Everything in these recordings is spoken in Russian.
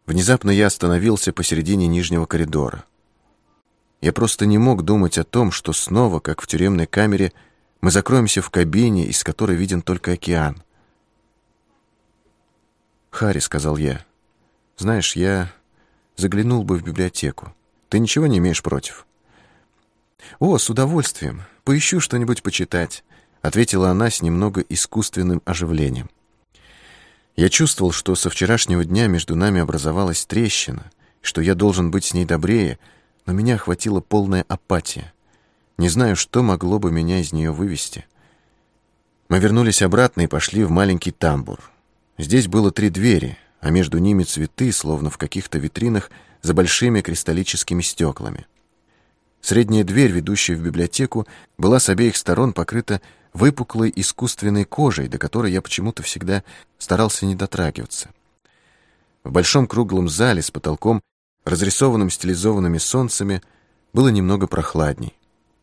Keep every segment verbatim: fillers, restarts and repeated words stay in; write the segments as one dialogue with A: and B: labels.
A: Внезапно я остановился посередине нижнего коридора. Я просто не мог думать о том, что снова, как в тюремной камере, мы закроемся в кабине, из которой виден только океан. «Харри», — сказал я, — «знаешь, я заглянул бы в библиотеку. Ты ничего не имеешь против?» «О, с удовольствием. Поищу что-нибудь почитать», — ответила она с немного искусственным оживлением. Я чувствовал, что со вчерашнего дня между нами образовалась трещина, что я должен быть с ней добрее, но меня охватила полная апатия. Не знаю, что могло бы меня из нее вывести. Мы вернулись обратно и пошли в маленький тамбур. Здесь было три двери, а между ними цветы, словно в каких-то витринах, за большими кристаллическими стеклами. Средняя дверь, ведущая в библиотеку, была с обеих сторон покрыта выпуклой искусственной кожей, до которой я почему-то всегда старался не дотрагиваться. В большом круглом зале с потолком, разрисованным стилизованными солнцами, было немного прохладней.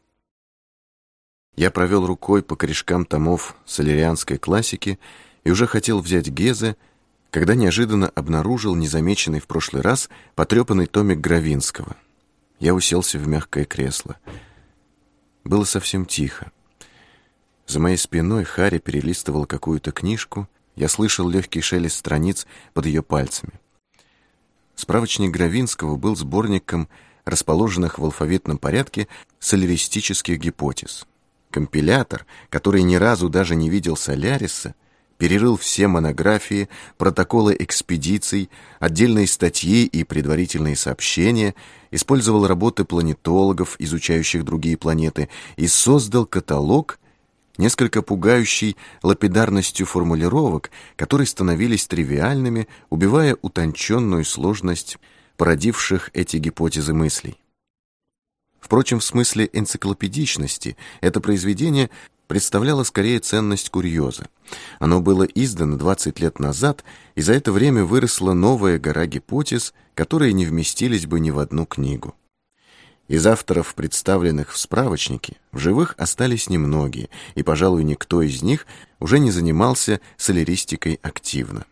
A: Я провел рукой по корешкам томов солерианской классики и уже хотел взять Гезе, когда неожиданно обнаружил незамеченный в прошлый раз потрепанный томик Гравинского. Я уселся в мягкое кресло. Было совсем тихо. За моей спиной Харри перелистывала какую-то книжку, я слышал легкий шелест страниц под ее пальцами. Справочник Гравинского был сборником расположенных в алфавитном порядке соляристических гипотез. Компилятор, который ни разу даже не видел Соляриса, перерыл все монографии, протоколы экспедиций, отдельные статьи и предварительные сообщения, использовал работы планетологов, изучающих другие планеты, и создал каталог, несколько пугающий лапидарностью формулировок, которые становились тривиальными, убивая утонченную сложность породивших эти гипотезы мыслей. Впрочем, в смысле энциклопедичности это произведение представляло скорее ценность курьеза. Оно было издано двадцать лет назад, и за это время выросла новая гора гипотез, которые не вместились бы ни в одну книгу. Из авторов, представленных в справочнике, в живых остались немногие, и, пожалуй, никто из них уже не занимался соляристикой активно.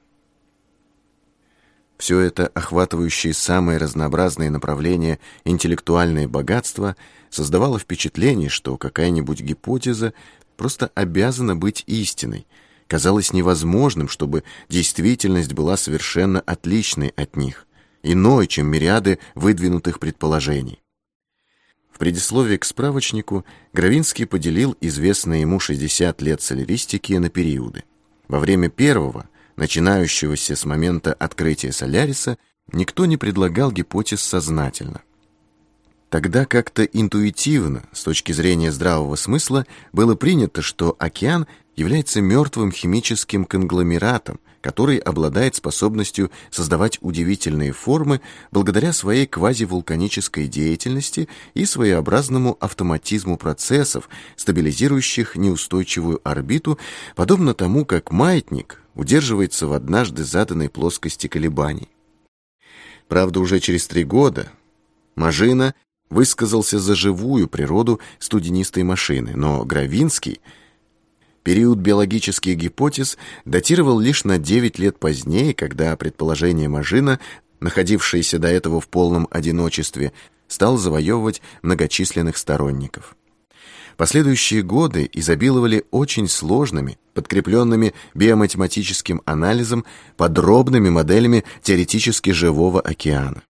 A: Все это, охватывающее самые разнообразные направления интеллектуальное богатство, создавало впечатление, что какая-нибудь гипотеза просто обязана быть истиной. Казалось невозможным, чтобы действительность была совершенно отличной от них, иной, чем мириады выдвинутых предположений. В предисловии к справочнику Гравинский поделил известные ему шестьдесят лет соляристики на периоды. Во время первого, начинающегося с момента открытия Соляриса, никто не предлагал гипотез сознательно. Тогда как-то интуитивно, с точки зрения здравого смысла, было принято, что океан является мертвым химическим конгломератом, который обладает способностью создавать удивительные формы благодаря своей квазивулканической деятельности и своеобразному автоматизму процессов, стабилизирующих неустойчивую орбиту, подобно тому, как маятник удерживается в однажды заданной плоскости колебаний. Правда, уже через три года Мажино высказался за живую природу студенистой машины, но Гравинский период биологических гипотез датировал лишь на девять лет позднее, когда предположение Мажино, находившееся до этого в полном одиночестве, стал завоевывать многочисленных сторонников. Последующие годы изобиловали очень сложными, подкрепленными биоматематическим анализом, подробными моделями теоретически живого океана.